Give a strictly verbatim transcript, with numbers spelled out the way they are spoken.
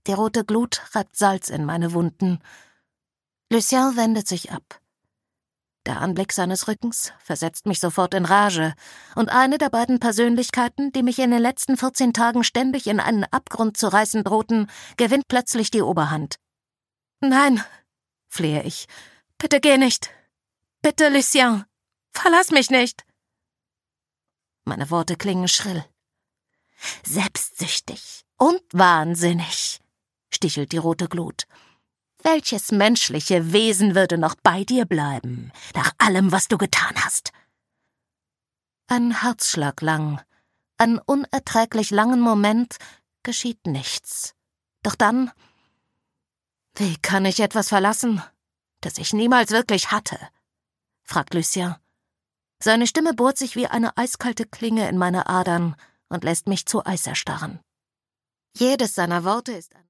Die rote Glut reibt Salz in meine Wunden. Lucien wendet sich ab. Der Anblick seines Rückens versetzt mich sofort in Rage, und eine der beiden Persönlichkeiten, die mich in den letzten vierzehn Tagen ständig in einen Abgrund zu reißen drohten, gewinnt plötzlich die Oberhand. »Nein«, flehe ich, »bitte geh nicht. Bitte, Lucien, verlass mich nicht.« Meine Worte klingen schrill. »Selbstsüchtig und wahnsinnig«, stichelt die rote Glut. »Welches menschliche Wesen würde noch bei dir bleiben, nach allem, was du getan hast?« Ein Herzschlag lang, einen unerträglich langen Moment, geschieht nichts. Doch dann: »Wie kann ich etwas verlassen, das ich niemals wirklich hatte?« fragt Lucien. Seine Stimme bohrt sich wie eine eiskalte Klinge in meine Adern und lässt mich zu Eis erstarren. Jedes seiner Worte ist ein